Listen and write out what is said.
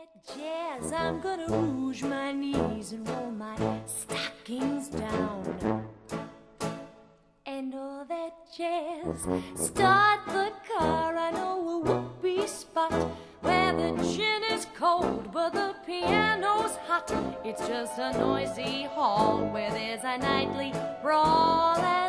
jazz, I'm gonna rouge my knees and roll my stockings down. And all that jazz, start the car. I know a whoopee spot where the gin is cold but the piano's hot. It's just a noisy hall where there's a nightly brawl.